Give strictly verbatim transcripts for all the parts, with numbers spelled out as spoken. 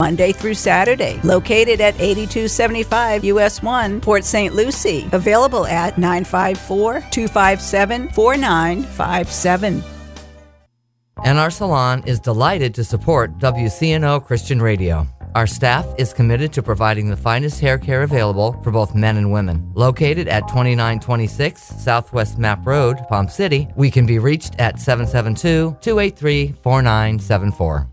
Monday through Saturday. Located at eighty-two seventy-five U S one, Port Saint Lucie. Available at nine five four, two five seven, four nine five seven. And our salon is delighted to support W C N O Christian Radio. Our staff is committed to providing the finest hair care available for both men and women. Located at twenty-nine twenty-six Southwest Map Road, Palm City, we can be reached at seven seven two, two eight three, four nine seven four.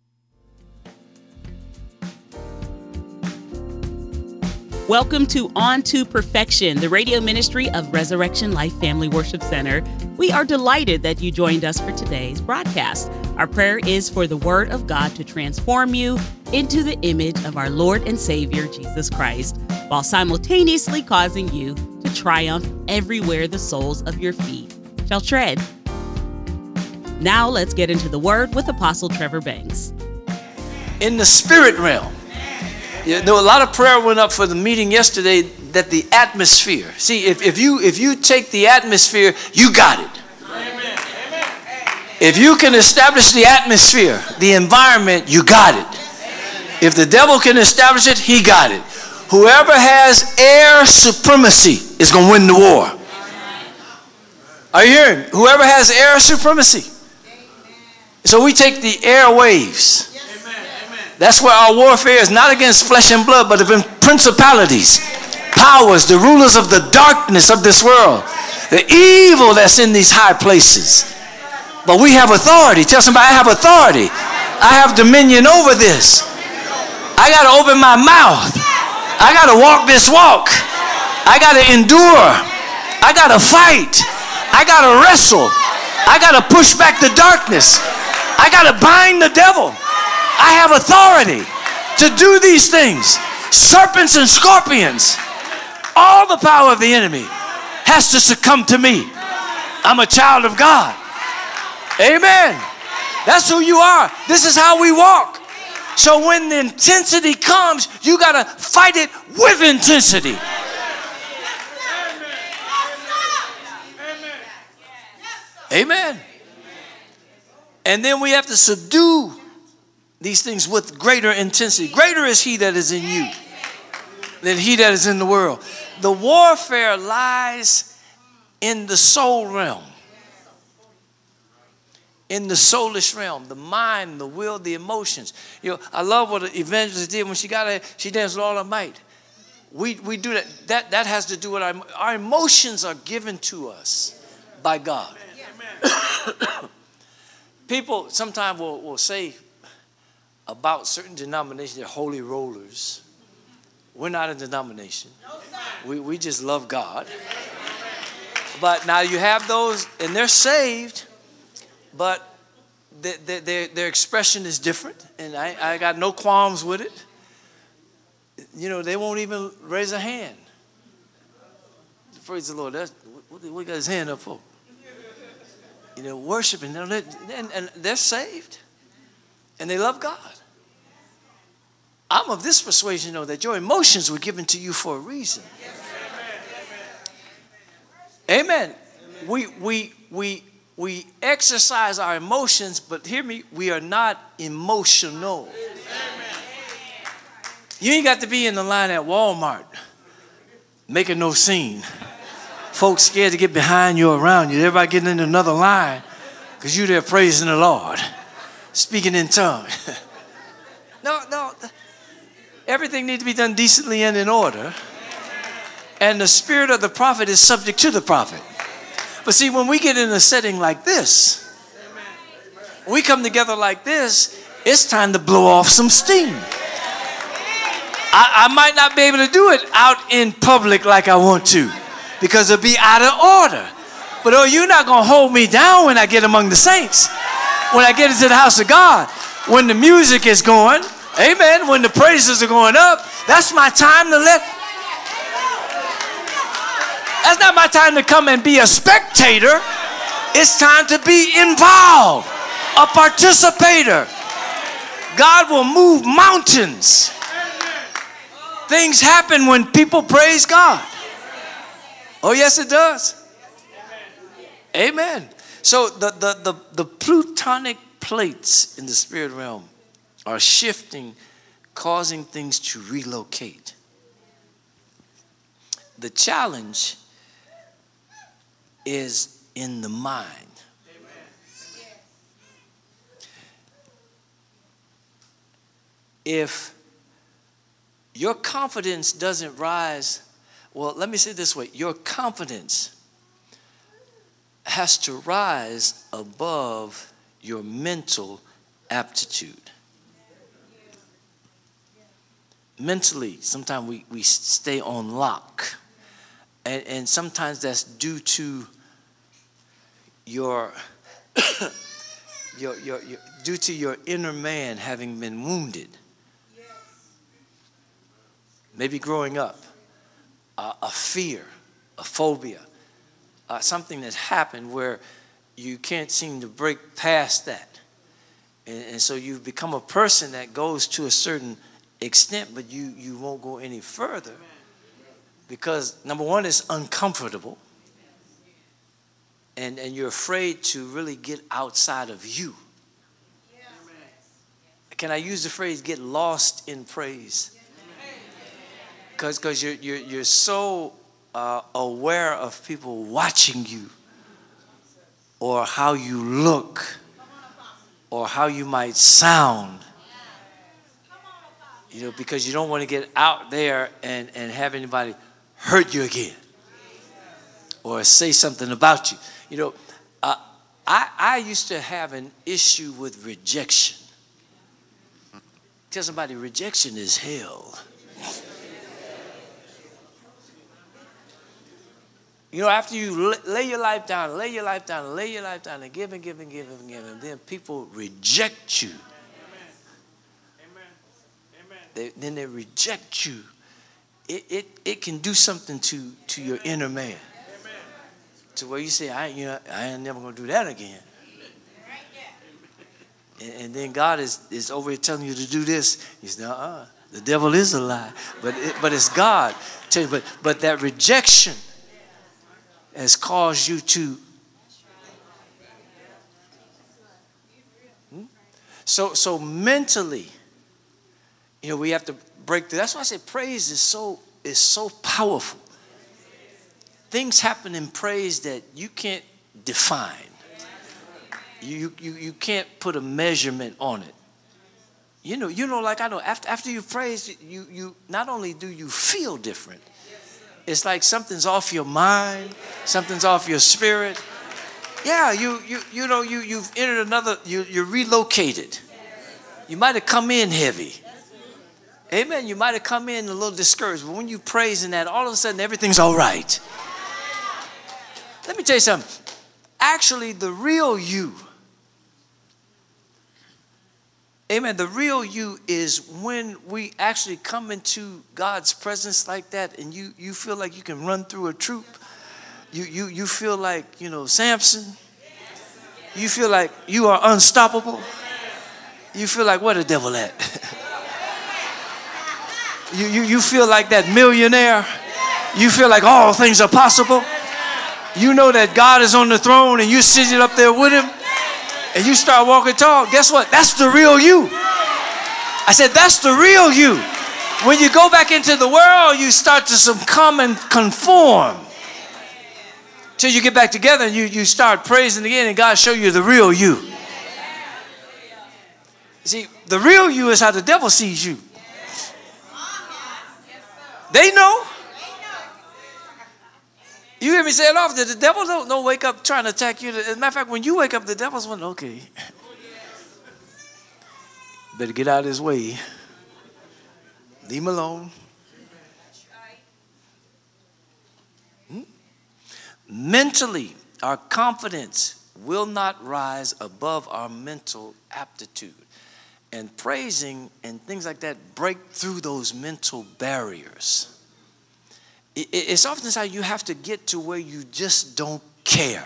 Welcome to On to Perfection, the radio ministry of Resurrection Life Family Worship Center. We are delighted that you joined us for today's broadcast. Our prayer is for the Word of God to transform you into the image of our Lord and Savior, Jesus Christ, while simultaneously causing you to triumph everywhere the soles of your feet shall tread. Now let's get into the Word with Apostle Trevor Banks. In the spirit realm, you know, a lot of prayer went up for the meeting yesterday that the atmosphere. See, if, if you if you take the atmosphere, you got it. Amen. If you can establish the atmosphere, the environment, you got it. If the devil can establish it, he got it. Whoever has air supremacy is going to win the war. Are you hearing? Whoever has air supremacy. So we take the airwaves. That's where our warfare is, not against flesh and blood, but against principalities, powers, the rulers of the darkness of this world, the evil that's in these high places. But we have authority. Tell somebody, I have authority. I have dominion over this. I got to open my mouth. I got to walk this walk. I got to endure. I got to fight. I got to wrestle. I got to push back the darkness. I got to bind the devil. I have authority to do these things. Serpents and scorpions. All the power of the enemy has to succumb to me. I'm a child of God. Amen. That's who you are. This is how we walk. So when the intensity comes, you got to fight it with intensity. Amen. And then we have to subdue these things with greater intensity. Greater is he that is in you than he that is in the world. The warfare lies in the soul realm. In the soulish realm, the mind, the will, the emotions. You know, I love what the evangelist did when she got there. She danced with all her might. We we do that. That that has to do with our our emotions are given to us by God. People sometimes will, will say about certain denominations, they're holy rollers. We're not a denomination. We we just love God. But now you have those, and they're saved, but their, their, their expression is different, and I, I got no qualms with it. You know, they won't even raise a hand. Praise the Lord. That's what we got his hand up for. You know, worshiping, and, and they're saved, and they love God. I'm of this persuasion, though, that your emotions were given to you for a reason. Amen. We we we we exercise our emotions, but hear me, we are not emotional. You ain't got to be in the line at Walmart making no scene. Folks scared to get behind you or around you. Everybody getting in another line because you're there praising the Lord, speaking in tongues. No, no. Everything needs to be done decently and in order. And the spirit of the prophet is subject to the prophet. But see, when we get in a setting like this, when we come together like this, it's time to blow off some steam. I, I might not be able to do it out in public like I want to, because it'll be out of order. But oh, you're not going to hold me down when I get among the saints. When I get into the house of God, when the music is going, amen, when the praises are going up, that's my time to let... That's not my time to come and be a spectator. It's time to be involved, a participator. God will move mountains. Things happen when people praise God. Oh, yes, it does. Amen. So the, the, the, the plutonic plates in the spirit realm are shifting causing things to relocate. The challenge is in the mind. If your confidence doesn't rise, well, let me say it this way. Your confidence has to rise above your mental aptitude. Mentally, sometimes we, we stay on lock. And, and sometimes that's due to your, your, your, your, due to your inner man having been wounded. Maybe growing up, uh, a fear, a phobia, uh, something that happened where you can't seem to break past that. And, and so you've become a person that goes to a certain extent, but you, you won't go any further because, number one, it's uncomfortable. And, and you're afraid to really get outside of you. Can I use the phrase, get lost in praise? Because because you're, you're, you're so uh, aware of people watching you, or how you look, or how you might sound. You know, because you don't want to get out there and, and have anybody hurt you again or say something about you. You know, uh, I, I used to have an issue with rejection. Tell somebody, rejection is hell. You know, after you lay your life down, lay your life down, lay your life down, and give and give and give and give, and then people reject you. They, then they reject you. It, it, it can do something to, to your inner man. To where you say, I, you know, I ain't never going to do that again. And, and then God is, is over here telling you to do this. You say, uh-uh, the devil is a lie. But, it, but it's God. Tell you, but, but that rejection has caused you to. Hmm? So, so mentally, you know, we have to break through. That's why I say praise is so is so powerful. Things happen in praise that you can't define. You you you can't put a measurement on it. You know, you know, like I know, after after you praise, you you not only do you feel different, it's like something's off your mind, something's off your spirit. Yeah, you you you know, you you've entered another, you you're relocated. You might have come in heavy. Amen. You might have come in a little discouraged, but when you praise in that, all of a sudden everything's all right. Let me tell you something. Actually, the real you, amen, the real you is when we actually come into God's presence like that, and you, you feel like you can run through a troop. You, you, you feel like, you know, Samson. You feel like you are unstoppable. You feel like, where the devil at? You, you, you feel like that millionaire. You feel like all things are possible. You know that God is on the throne and you're sitting up there with him and you start walking tall. Guess what? That's the real you. I said, that's the real you. When you go back into the world, you start to succumb and conform. Till you get back together and you, you start praising again and God show you the real you. See, the real you is how the devil sees you. They know. You hear me say it often. The devil don't, don't wake up trying to attack you. As a matter of fact, when you wake up, the devil's one, okay. Better get out of his way. Leave him alone. Hmm? Mentally, our confidence will not rise above our mental aptitude. And praising and things like that break through those mental barriers. It's often how you have to get to where you just don't care.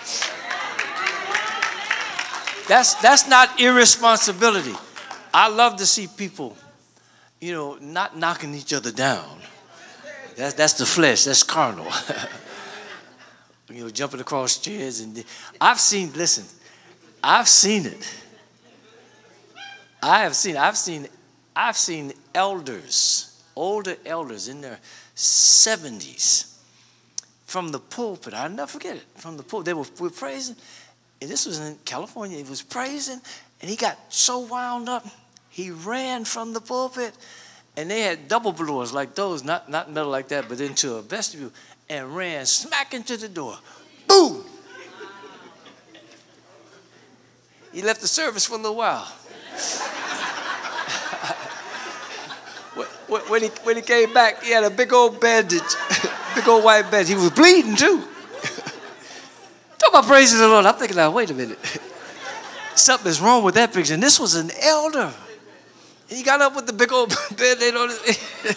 That's, that's not irresponsibility. I love to see people, you know, not knocking each other down. That's, that's the flesh. That's carnal. You know, jumping across chairs. And I've seen, listen, I've seen it. I have seen, I've seen I've seen elders, older elders in their seventies, from the pulpit. I'll never forget it. From the pulpit, they were, were praising. And this was in California. He was praising, and he got so wound up, he ran from the pulpit. And they had double doors like those, not, not metal like that, but into a vestibule, and ran smack into the door. Boom! He left the service for a little while. when, he, when he came back, he had a big old bandage, big old white bandage. He was bleeding too. Talk about praising the Lord. I'm thinking, now, wait a minute. Something's wrong with that picture. And this was an elder. He got up with the big old band-aid on his head.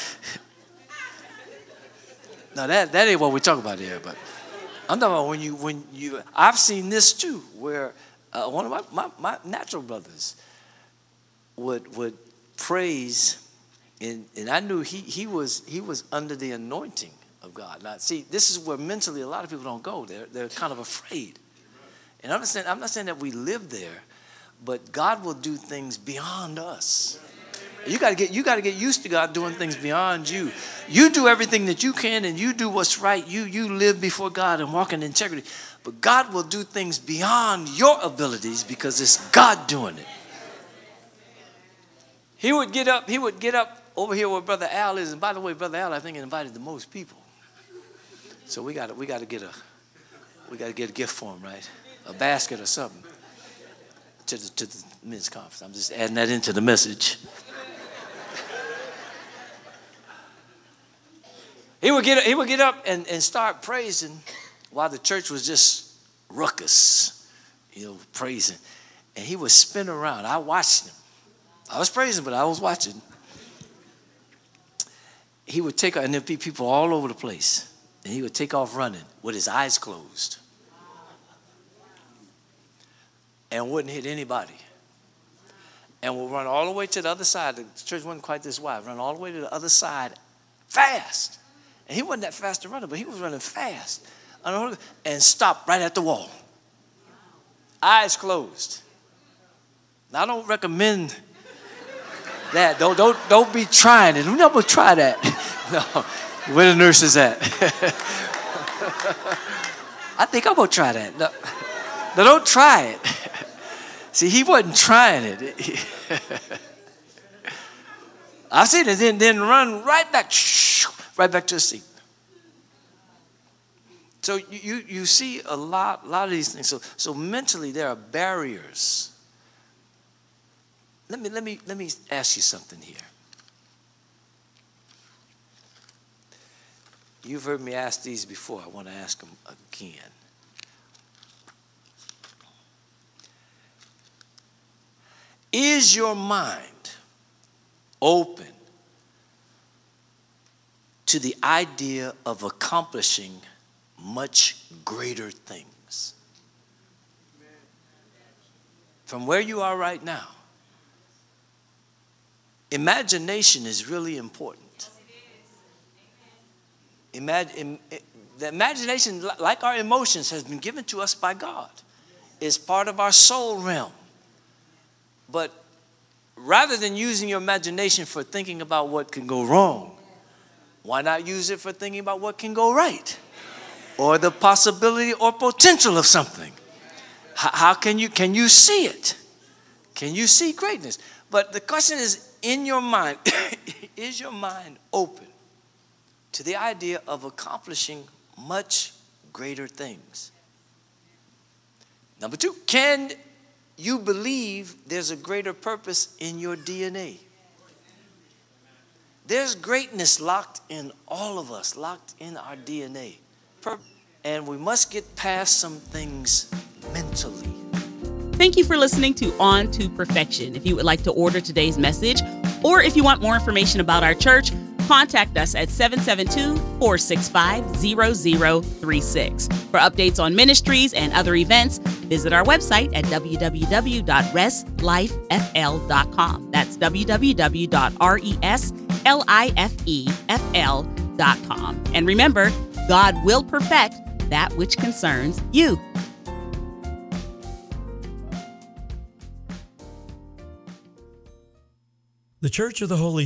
Now that that ain't what we talk about here, but I'm talking about when you when you. I've seen this too, where uh, one of my, my my natural brothers would would praise, and and I knew he he was he was under the anointing of God. Now see, this is where mentally a lot of people don't go. They're they're kind of afraid, and I'm not saying I'm not saying that we live there. But God will do things beyond us. You got to get you got to get used to God doing things beyond you. You do everything that you can, and you do what's right. You you live before God and walk in integrity. But God will do things beyond your abilities because it's God doing it. He would get up. He would get up over here where Brother Al is. And by the way, Brother Al, I think, invited the most people. So we got we got to get a we got to get a gift for him, right? A basket or something. To the, to the men's conference. I'm just adding that into the message. he would get he would get up and, and start praising while the church was just ruckus, you know, praising. And he would spin around. I watched him. I was praising, but I was watching. He would take, and there'd be people all over the place. And he would take off running with his eyes closed. And wouldn't hit anybody. And would run all the way to the other side. The church wasn't quite this wide. Run all the way to the other side fast. And he wasn't that fast to run, but he was running fast. And stop right at the wall. Eyes closed. Now, I don't recommend that. Don't, don't, don't be trying it. Don't never try that. No. Where the nurse is at? I think I'm going to try that. No. No, don't try it. See, he wasn't trying it. I've seen it, then, then run right back, right back to the seat. So you, you, you see a lot, lot of these things. So, so mentally, there are barriers. Let me, let me, let me ask you something here. You've heard me ask these before. I want to ask them again. Is your mind open to the idea of accomplishing much greater things? From where you are right now, imagination is really important. Imagine, the imagination, like our emotions, has been given to us by God. It's part of our soul realm. But rather than using your imagination for thinking about what can go wrong, why not use it for thinking about what can go right? Or the possibility or potential of something. How, how can you, can you see it? Can you see greatness? But the question is, in your mind, is your mind open to the idea of accomplishing much greater things? Number two, can you believe there's a greater purpose in your D N A? There's greatness locked in all of us, locked in our D N A. And we must get past some things mentally. Thank you for listening to On to Perfection. If you would like to order today's message, or if you want more information about our church, contact us at seven seven two, four six five, zero zero three six. For updates on ministries and other events, visit our website at w w w dot res life f l dot com. That's w w w dot res life f l dot com. And remember, God will perfect that which concerns you. The Church of the Holy